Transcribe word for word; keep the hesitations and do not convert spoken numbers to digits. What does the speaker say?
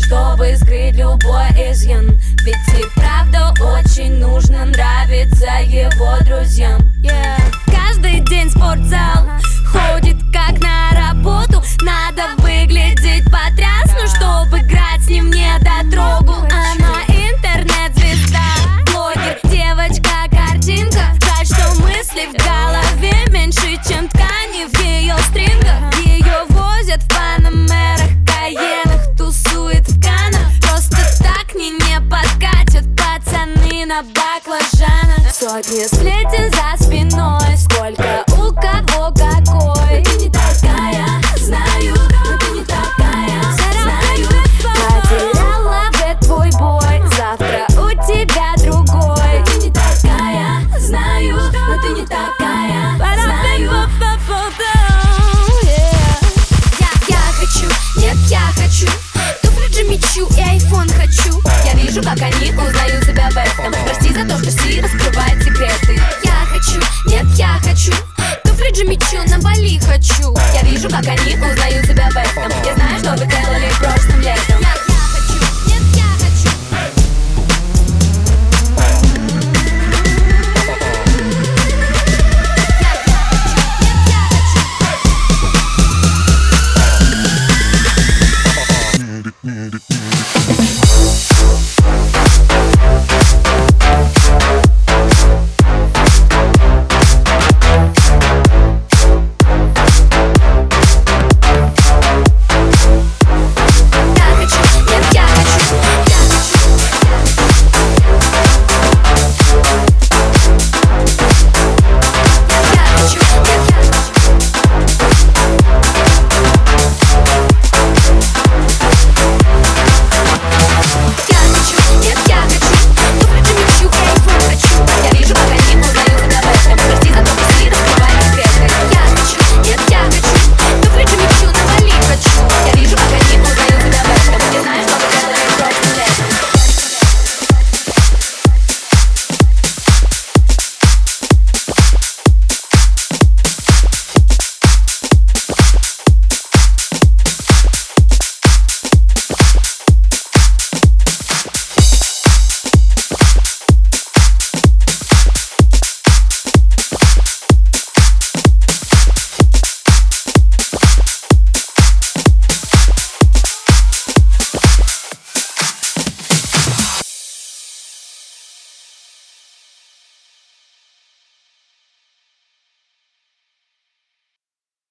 чтобы скрыть любой изъян. Ведь и правда очень нужно нравиться его друзьям. yeah. Каждый день в спортзал ходит как на работу. Надо выглядеть потрясно, чтобы играть с ним не дотрогу. Она интернет-звезда, блогер, девочка-картинка. Жаль, что мысли в голове меньше, чем ткани в ее стрингах. Ее возят в панамерах, каенах, тусует в канах. Просто так не не подкатят пацаны на баклажанах. Сотни сплетен за спиной, сколько у кого какой.